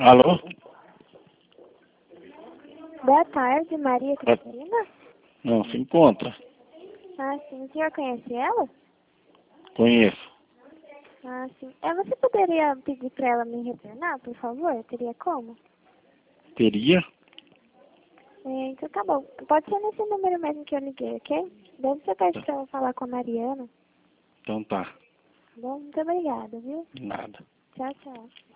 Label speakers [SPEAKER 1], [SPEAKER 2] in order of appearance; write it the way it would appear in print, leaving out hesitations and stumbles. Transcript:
[SPEAKER 1] Alô?
[SPEAKER 2] Boa tarde, Maria Cristina.
[SPEAKER 1] Não, se encontra.
[SPEAKER 2] Ah, sim. O senhor conhece ela?
[SPEAKER 1] Conheço.
[SPEAKER 2] Ah, sim. Você poderia pedir para ela me retornar, por favor? Teria como?
[SPEAKER 1] Teria?
[SPEAKER 2] Então tá bom. Pode ser nesse número mesmo que eu liguei, ok? Deve ser perto para ela falar com a Mariana.
[SPEAKER 1] Então tá.
[SPEAKER 2] Bom, muito obrigada, viu?
[SPEAKER 1] Nada.
[SPEAKER 2] Tchau, tchau.